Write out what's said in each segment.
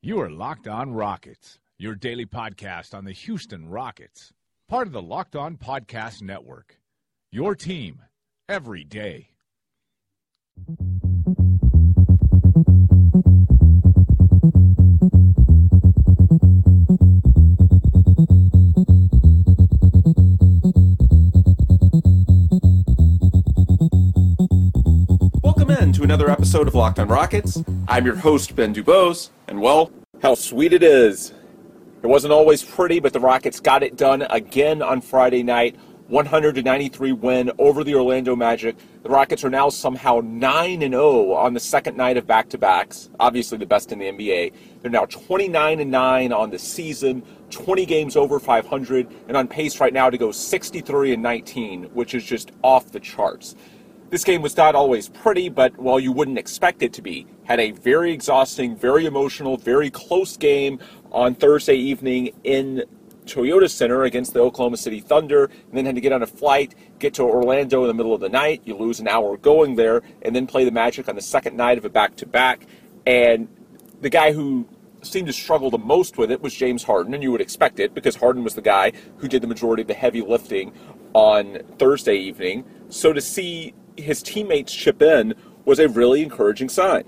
You are Locked On Rockets, your daily podcast on the Houston Rockets. Part of the Locked On Podcast Network. Your team every day. Welcome in to another episode of Locked On Rockets. I'm your host, Ben Dubose, and well, how sweet it is. It wasn't always pretty, but the Rockets got it done again on Friday night. 100-93 win over the Orlando Magic. The Rockets are now somehow 9-0 on the second night of back-to-backs. Obviously the best in the NBA. They're now 29-9 on the season, 20 games over 500, and on pace right now to go 63-19, which is just off the charts. This game was not always pretty, but, well, you wouldn't expect it to be. Had a very exhausting, very emotional, very close game on Thursday evening in Toyota Center against the Oklahoma City Thunder, and then had to get on a flight, get to Orlando in the middle of the night. You lose an hour going there, and then play the Magic on the second night of a back-to-back. And the guy who seemed to struggle the most with it was James Harden, and you would expect it because Harden was the guy who did the majority of the heavy lifting on Thursday evening. So to see his teammates chip in was a really encouraging sign.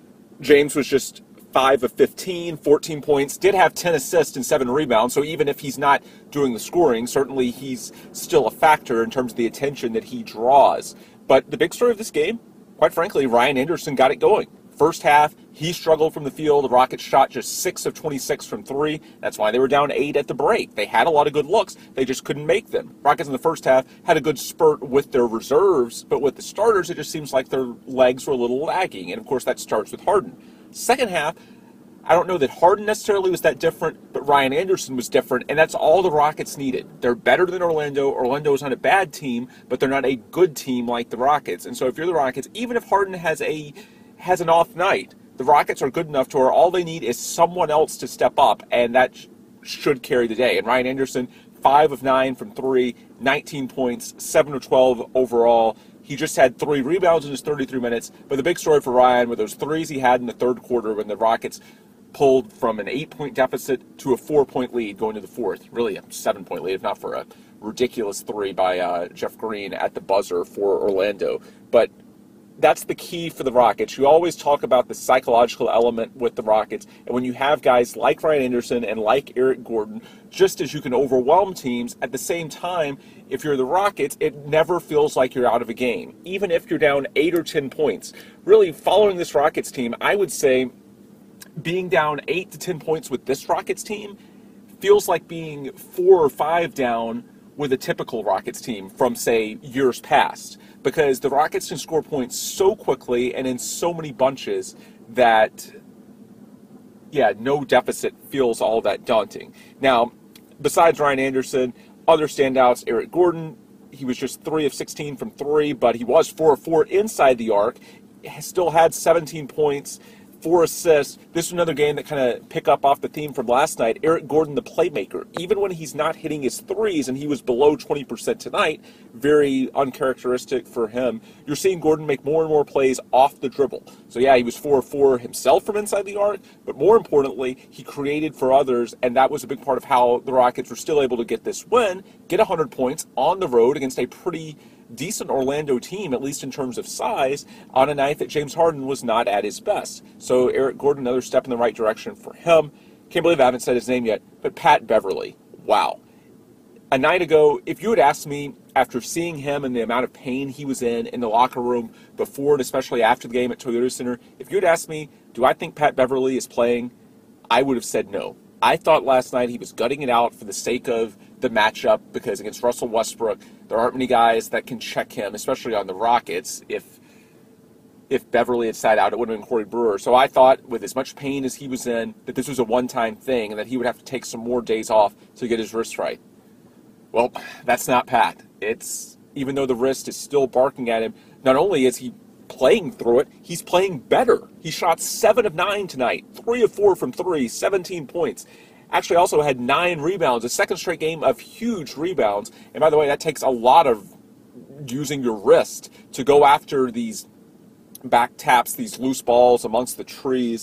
James was just 5 of 15, 14 points, did have 10 assists and 7 rebounds, so even if he's not doing the scoring, certainly he's still a factor in terms of the attention that he draws. But the big story of this game, quite frankly, Ryan Anderson got it going. First half, he struggled from the field. The Rockets shot just 6 of 26 from 3. That's why they were down 8 at the break. They had a lot of good looks. They just couldn't make them. Rockets in the first half had a good spurt with their reserves, but with the starters, it just seems like their legs were a little lagging. And, of course, that starts with Harden. Second half, I don't know that Harden necessarily was that different, but Ryan Anderson was different, and that's all the Rockets needed. They're better than Orlando. Orlando is not a bad team, but they're not a good team like the Rockets. And so if you're the Rockets, even if Harden has an off night, the Rockets are good enough to where all they need is someone else to step up, and that should carry the day. And Ryan Anderson, 5 of 9 from 3, 19 points, 7 of 12 overall. He just had 3 rebounds in his 33 minutes. But the big story for Ryan were those threes he had in the third quarter when the Rockets pulled from an 8-point deficit to a 4-point lead going to the fourth. Really a 7-point lead, if not for a ridiculous 3 by Jeff Green at the buzzer for Orlando. But that's the key for the Rockets. You always talk about the psychological element with the Rockets, and when you have guys like Ryan Anderson and like Eric Gordon, just as you can overwhelm teams, at the same time, if you're the Rockets, it never feels like you're out of a game, even if you're down 8 or 10 points. Really, following this Rockets team, I would say being down 8 to 10 points with this Rockets team feels like being 4 or 5 down with a typical Rockets team from, say, years past. Because the Rockets can score points so quickly and in so many bunches that, no deficit feels all that daunting. Now, besides Ryan Anderson, other standouts, Eric Gordon, he was just 3 of 16 from 3, but he was 4 of 4 inside the arc. He still had 17 points, 4 assists. This is another game that kind of pick up off the theme from last night. Eric Gordon, the playmaker, even when he's not hitting his threes, and he was below 20% tonight, very uncharacteristic for him. You're seeing Gordon make more and more plays off the dribble. So he was 4 of 4 himself from inside the arc, but more importantly, he created for others, and that was a big part of how the Rockets were still able to get this win, get 100 points on the road against a pretty decent Orlando team, at least in terms of size, on a night that James Harden was not at his best. So Eric Gordon, another step in the right direction for him. Can't believe I haven't said his name yet, but Pat Beverly. Wow. A night ago, if you had asked me, after seeing him and the amount of pain he was in the locker room before and especially after the game at Toyota Center, if you had asked me, do I think Pat Beverly is playing, I would have said no. I thought last night he was gutting it out for the sake of the matchup because against Russell Westbrook, there aren't many guys that can check him, especially on the Rockets. If Beverly had sat out, it would have been Corey Brewer. So I thought, with as much pain as he was in, that this was a one-time thing and that he would have to take some more days off to get his wrist right. Well, that's not Pat. Even though the wrist is still barking at him, not only is he playing through it, he's playing better. He shot 7 of 9 tonight, 3 of 4 from 3, 17 points. Actually also had 9 rebounds, a second straight game of huge rebounds. And by the way, that takes a lot of using your wrist to go after these back taps, these loose balls amongst the trees.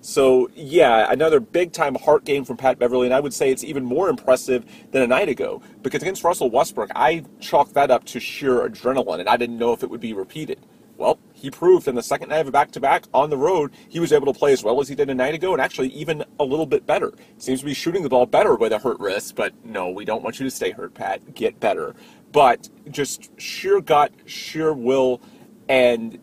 So, yeah, another big-time heart game from Pat Beverly, and I would say it's even more impressive than a night ago, because against Russell Westbrook, I chalked that up to sheer adrenaline, and I didn't know if it would be repeated. Well, he proved in the second night of a back-to-back on the road, he was able to play as well as he did a night ago, and actually even a little bit better. Seems to be shooting the ball better with a hurt wrist, but no, we don't want you to stay hurt, Pat. Get better. But just sheer gut, sheer will, and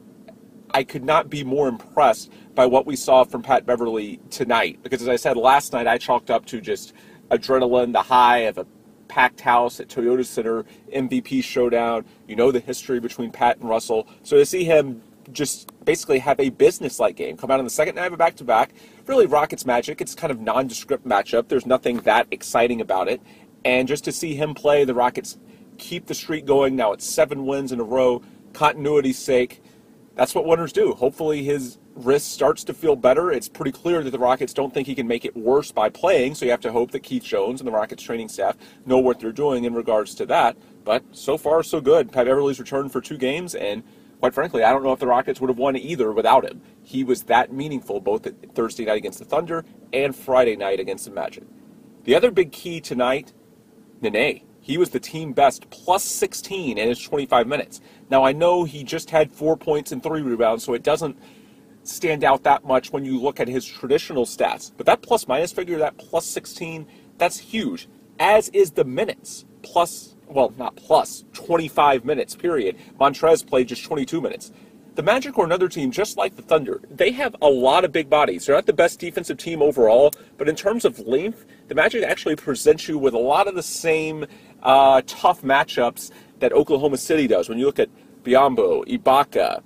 I could not be more impressed by what we saw from Pat Beverly tonight. Because as I said last night, I chalked up to just adrenaline, the high of a packed house at Toyota Center, MVP showdown. You know the history between Pat and Russell. So to see him just basically have a business-like game, come out on the second night of a back-to-back, really Rockets Magic. It's kind of nondescript matchup. There's nothing that exciting about it. And just to see him play, the Rockets keep the streak going. Now it's 7 wins in a row, continuity's sake. That's what winners do. Hopefully his wrist starts to feel better. It's pretty clear that the Rockets don't think he can make it worse by playing, so you have to hope that Keith Jones and the Rockets training staff know what they're doing in regards to that. But so far, so good. Pat Beverly's returned for 2 games, and quite frankly, I don't know if the Rockets would have won either without him. He was that meaningful both at Thursday night against the Thunder and Friday night against the Magic. The other big key tonight, Nene. He was the team best, plus 16 in his 25 minutes. Now, I know he just had 4 points and 3 rebounds, so it doesn't stand out that much when you look at his traditional stats. But that plus-minus figure, that plus 16, that's huge, as is the minutes. Plus, well, not plus, 25 minutes, period. Montrez played just 22 minutes. The Magic are another team just like the Thunder. They have a lot of big bodies. They're not the best defensive team overall, but in terms of length, the Magic actually presents you with a lot of the same tough matchups that Oklahoma City does. When you look at Biyombo, Ibaka,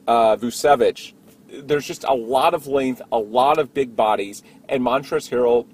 Vucevic, there's just a lot of length, a lot of big bodies, and Montrezl Harrell,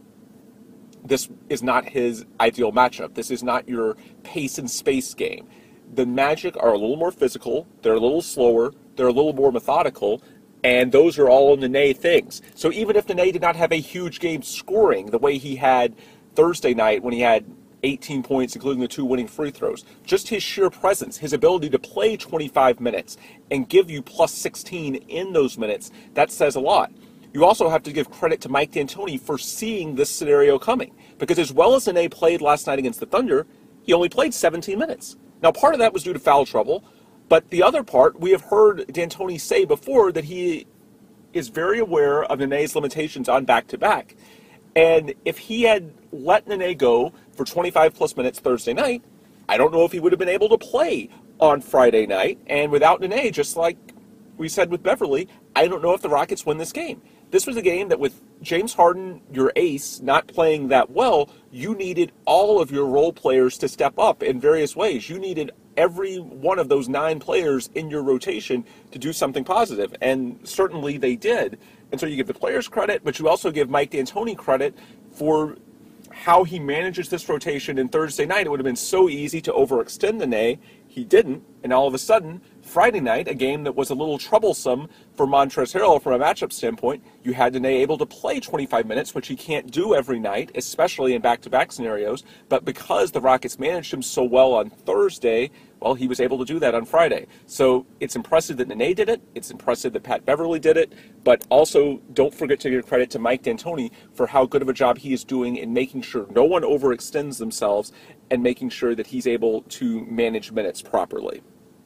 this is not his ideal matchup. This is not your pace and space game. The Magic are a little more physical, they're a little slower, they're a little more methodical, and those are all Nene things. So even if Nene did not have a huge game scoring the way he had Thursday night when he had 18 points, including the 2 winning free throws, just his sheer presence, his ability to play 25 minutes and give you plus 16 in those minutes, that says a lot. You also have to give credit to Mike D'Antoni for seeing this scenario coming, because as well as Nene played last night against the Thunder, he only played 17 minutes. Now, part of that was due to foul trouble, but the other part, we have heard D'Antoni say before that he is very aware of Nene's limitations on back-to-back. And if he had let Nene go for 25-plus minutes Thursday night, I don't know if he would have been able to play on Friday night. And without Nene, just like we said with Beverly, I don't know if the Rockets win this game. This was a game that with James Harden, your ace, not playing that well, you needed all of your role players to step up in various ways. You needed every one of those 9 players in your rotation to do something positive, and certainly they did. And so you give the players credit, but you also give Mike D'Antoni credit for how he manages this rotation. And Thursday night, it would have been so easy to overextend Nene. He didn't, and all of a sudden, Friday night, a game that was a little troublesome for Montrezl Harrell from a matchup standpoint, you had Nene able to play 25 minutes, which he can't do every night, especially in back-to-back scenarios. But because the Rockets managed him so well on Thursday, well, he was able to do that on Friday. So it's impressive that Nene did it. It's impressive that Pat Beverly did it. But also, don't forget to give credit to Mike D'Antoni for how good of a job he is doing in making sure no one overextends themselves and making sure that he's able to manage minutes properly.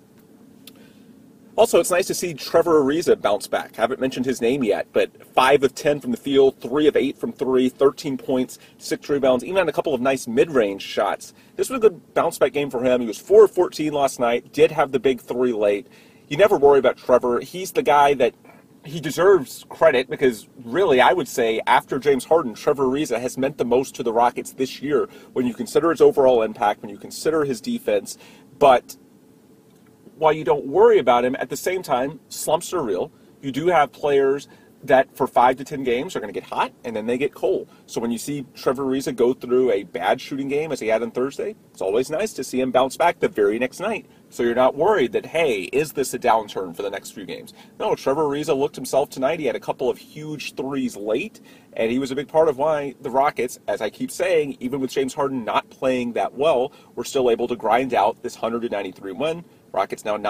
Also, it's nice to see Trevor Ariza bounce back. I haven't mentioned his name yet, but 5 of 10 from the field, 3 of 8 from 3, 13 points, 6 rebounds, even on a couple of nice mid-range shots. This was a good bounce-back game for him. He was 4 of 14 last night, did have the big 3 late. You never worry about Trevor. He's the guy that he deserves credit because, really, I would say after James Harden, Trevor Ariza has meant the most to the Rockets this year when you consider his overall impact, when you consider his defense. But while you don't worry about him, at the same time, slumps are real. You do have players that for 5 to 10 games are going to get hot and then they get cold. So when you see Trevor Ariza go through a bad shooting game as he had on Thursday, it's always nice to see him bounce back the very next night. So you're not worried that, hey, is this a downturn for the next few games? No, Trevor Ariza looked himself tonight. He had a couple of huge threes late, and he was a big part of why the Rockets, as I keep saying, even with James Harden not playing that well, were still able to grind out this 193 win. Rockets now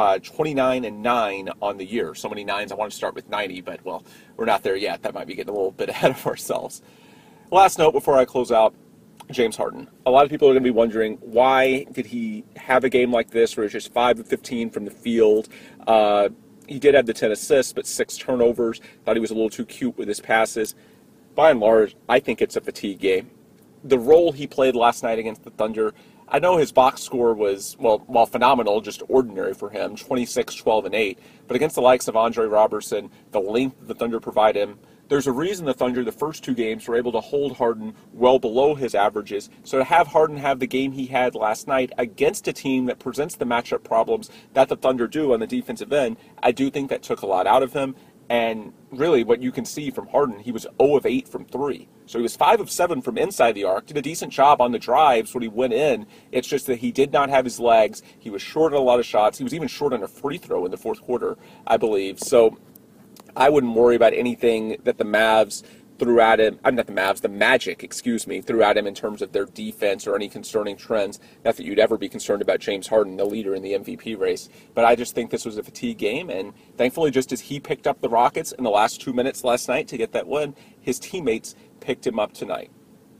29-9 on the year. So many nines, I want to start with 90, but, well, we're not there yet. That might be getting a little bit ahead of ourselves. Last note before I close out, James Harden. A lot of people are going to be wondering, why did he have a game like this where he's just 5 of 15 from the field? He did have the 10 assists, but 6 turnovers. Thought he was a little too cute with his passes. By and large, I think it's a fatigue game. The role he played last night against the Thunder, I know his box score was, while phenomenal, just ordinary for him, 26, 12, and 8. But against the likes of Andre Robertson, the length the Thunder provide him, there's a reason the Thunder, the first 2 games, were able to hold Harden well below his averages. So to have Harden have the game he had last night against a team that presents the matchup problems that the Thunder do on the defensive end, I do think that took a lot out of him. And really what you can see from Harden, he was 0 of 8 from 3. So he was 5 of 7 from inside the arc, did a decent job on the drives when he went in. It's just that he did not have his legs. He was short on a lot of shots. He was even short on a free throw in the fourth quarter, I believe. So I wouldn't worry about anything that the Mavs threw at him. I'm not the Mavs, the Magic, threw at him in terms of their defense or any concerning trends. Not that you'd ever be concerned about James Harden, the leader in the MVP race. But I just think this was a fatigue game. And thankfully, just as he picked up the Rockets in the last 2 minutes last night to get that win, his teammates picked him up tonight.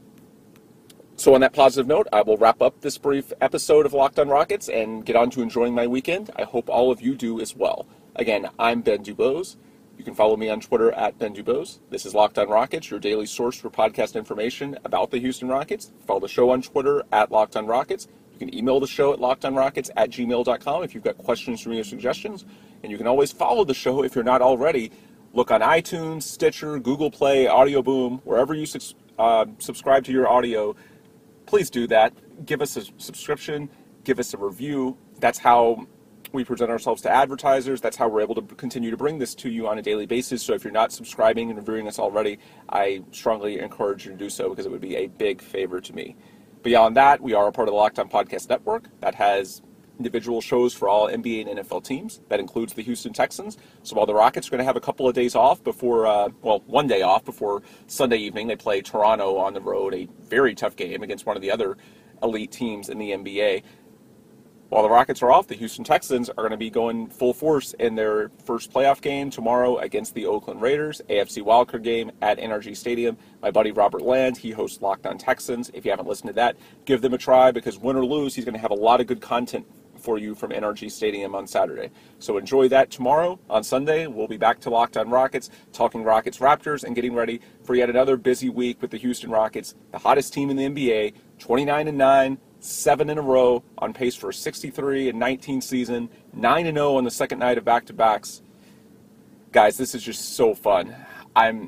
So on that positive note, I will wrap up this brief episode of Locked on Rockets and get on to enjoying my weekend. I hope all of you do as well. Again, I'm Ben Dubose. You can follow me on Twitter at Ben Dubose. This is Locked on Rockets, your daily source for podcast information about the Houston Rockets. Follow the show on Twitter at Locked on Rockets. You can email the show at lockedonrockets@gmail.com if you've got questions for me or suggestions. And you can always follow the show if you're not already. Look on iTunes, Stitcher, Google Play, Audio Boom, wherever you subscribe to your audio. Please do that. Give us a subscription. Give us a review. That's how we present ourselves to advertisers. That's how we're able to continue to bring this to you on a daily basis. So if you're not subscribing and reviewing us already, I strongly encourage you to do so because it would be a big favor to me. Beyond that, we are a part of the Locked On Podcast Network that has individual shows for all NBA and NFL teams. That includes the Houston Texans. So while the Rockets are going to have a couple of days off before, 1 day off before Sunday evening, they play Toronto on the road, a very tough game against one of the other elite teams in the NBA. While the Rockets are off, the Houston Texans are going to be going full force in their first playoff game tomorrow against the Oakland Raiders, AFC wildcard game at NRG Stadium. My buddy Robert Land, he hosts Locked on Texans. If you haven't listened to that, give them a try because win or lose, he's going to have a lot of good content for you from NRG Stadium on Saturday. So enjoy that tomorrow. On Sunday, we'll be back to Locked on Rockets, talking Rockets Raptors and getting ready for yet another busy week with the Houston Rockets, the hottest team in the NBA, 29-9. 7 in a row, on pace for a 63-19 season, 9-0 on the second night of back-to-backs. Guys, this is just so fun. I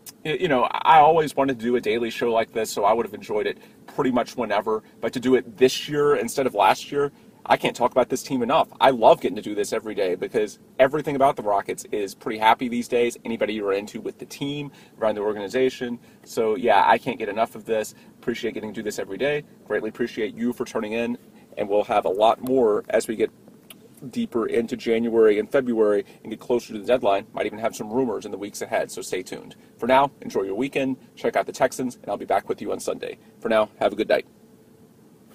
always wanted to do a daily show like this, so I would have enjoyed it pretty much whenever. But to do it this year instead of last year, I can't talk about this team enough. I love getting to do this every day because everything about the Rockets is pretty happy these days. Anybody you're into with the team, around the organization. So, yeah, I can't get enough of this. Appreciate getting to do this every day. Greatly appreciate you for turning in. And we'll have a lot more as we get deeper into January and February and get closer to the deadline. Might even have some rumors in the weeks ahead, so stay tuned. For now, enjoy your weekend. Check out the Texans, and I'll be back with you on Sunday. For now, have a good night.